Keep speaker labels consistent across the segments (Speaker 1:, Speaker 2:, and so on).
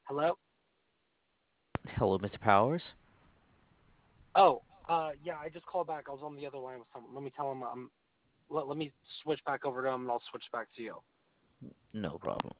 Speaker 1: Hello?
Speaker 2: Hello, Mr. Powers.
Speaker 1: Oh, yeah, I just called back. I was on the other line with someone. Let me tell him. Let me switch back over to him, and I'll switch back to you.
Speaker 2: No problem.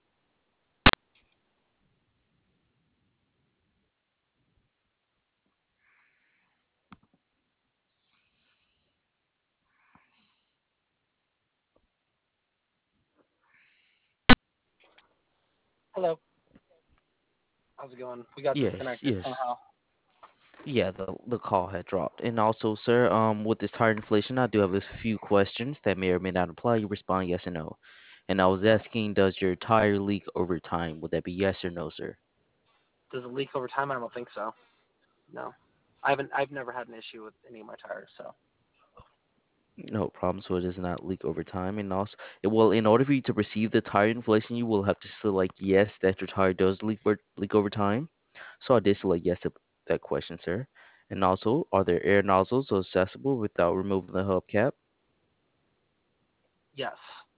Speaker 1: Hello. How's it going? We got
Speaker 2: Yes,
Speaker 1: disconnected
Speaker 2: yes.
Speaker 1: somehow.
Speaker 2: Yeah, the call had dropped. And also, sir, with this tire inflation, I do have a few questions that may or may not apply. You respond yes or no. And I was asking, does your tire leak over time? Would that be yes or no, sir?
Speaker 1: Does it leak over time? I don't think so. No, I haven't. I've never had an issue with any of my tires. So
Speaker 2: No problem. So it does not leak over time. And also, well, in order for you to receive the tire inflation, you will have to select yes that your tire does leak over time. So I did select yes to that question, sir. And also, are there air nozzles accessible without removing the hubcap?
Speaker 1: yes.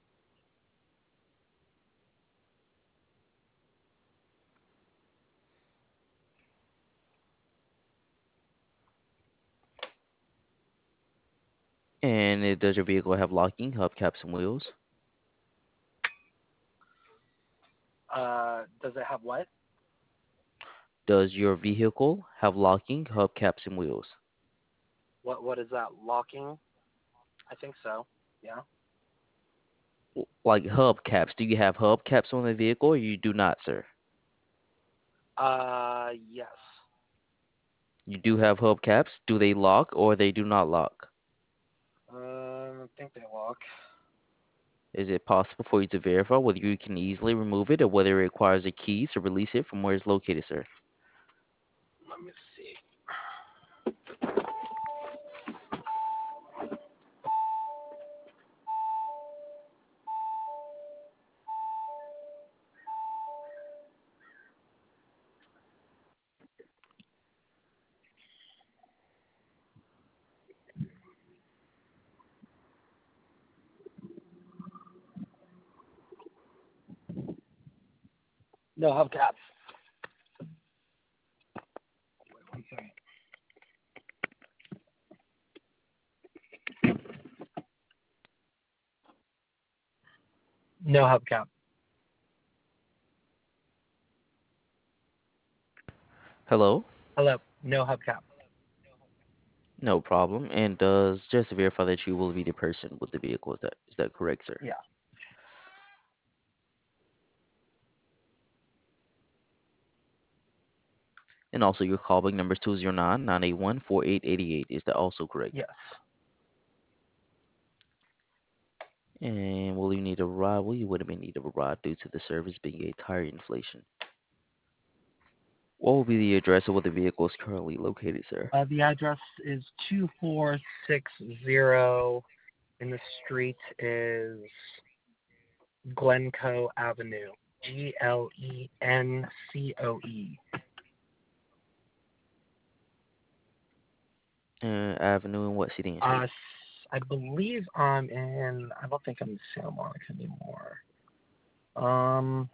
Speaker 2: Does your vehicle have locking hubcaps and wheels?
Speaker 1: Does it have what?
Speaker 2: Does your vehicle have locking hubcaps and wheels?
Speaker 1: What is that? Locking? I think so. Yeah.
Speaker 2: Like hubcaps. Do you have hubcaps on the vehicle or you do not, sir?
Speaker 1: Yes.
Speaker 2: You do have hubcaps. Do they lock or they do not lock?
Speaker 1: I think they lock.
Speaker 2: Is it possible for you to verify whether you can easily remove it or whether it requires a key to release it from where it's located, sir?
Speaker 1: Let me see. No hubcaps. One second. No hubcap.
Speaker 2: Hello?
Speaker 1: Hello. No hubcap.
Speaker 2: No problem. And does just to verify that you will be the person with the vehicle, is that correct, sir?
Speaker 1: Yeah.
Speaker 2: And also your callback number is 209-981-4888. Is that also correct?
Speaker 1: Yes.
Speaker 2: And will you need a ride? Well, you wouldn't be in need of a ride due to the service being a tire inflation. What will be the address of where the vehicle is currently located, sir?
Speaker 1: The address is 2460, and the street is Glencoe Avenue. Glencoe.
Speaker 2: Avenue and what city and state?
Speaker 1: I believe I'm in. I don't think I'm in Santa Monica anymore. Um,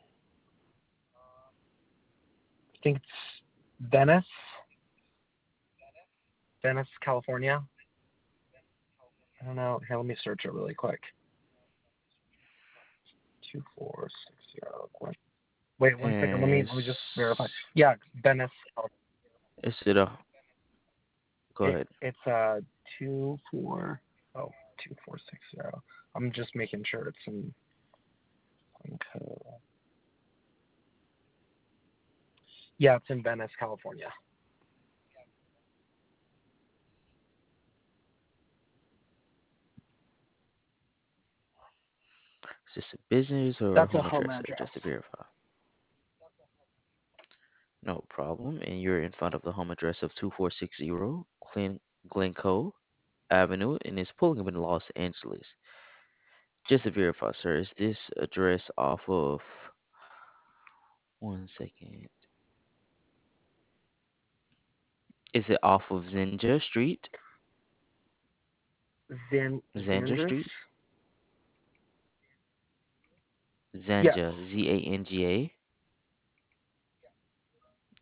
Speaker 1: I think it's Venice, Venice, California. I don't know. Here, let me search it really quick. 2460. Wait 1 second. Let me just verify.
Speaker 2: Is
Speaker 1: Yeah, Venice.
Speaker 2: is it a go ahead.
Speaker 1: It's 24. Oh, 2460. I'm just making sure it's in Glencoe. Yeah, it's in Venice, California.
Speaker 2: Is this a business or a
Speaker 1: That's a
Speaker 2: home
Speaker 1: home
Speaker 2: address, sir?
Speaker 1: address.
Speaker 2: Just to verify. No problem. And you're in front of the home address of 2460 Glencoe Avenue, and it's pulling up in Los Angeles. Just to verify, sir, is this address off of 1 second? Is it off of Zenja Street? Zanja
Speaker 1: Zandris?
Speaker 2: Street?
Speaker 1: Yes.
Speaker 2: Zanja, Zanga.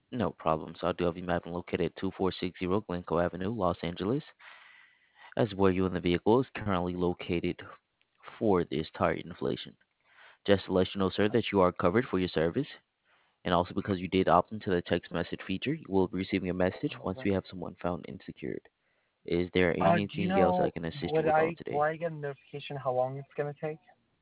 Speaker 2: No problem. So I do have you mapping located at 2460 Glencoe Avenue, Los Angeles, as where you and the vehicle is currently located for this tire inflation. Just to let you know, sir, that you are covered for your service. And also because you did opt into the text message feature, you will be receiving a message once we have someone found and secured. Is there
Speaker 1: Do you
Speaker 2: anything else I
Speaker 1: know,
Speaker 2: can assist you
Speaker 1: would
Speaker 2: with on
Speaker 1: I will
Speaker 2: today?
Speaker 1: I get a notification how long it's gonna take?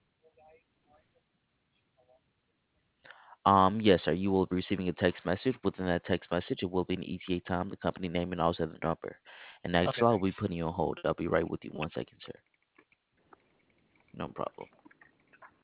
Speaker 2: Yes, sir. You will be receiving a text message. Within that text message, it will be an ETA time, the company name, and also the number. And next,
Speaker 1: Okay,
Speaker 2: I'll be
Speaker 1: thanks.
Speaker 2: putting you on hold. I'll be right with you. 1 second, sir. No problem.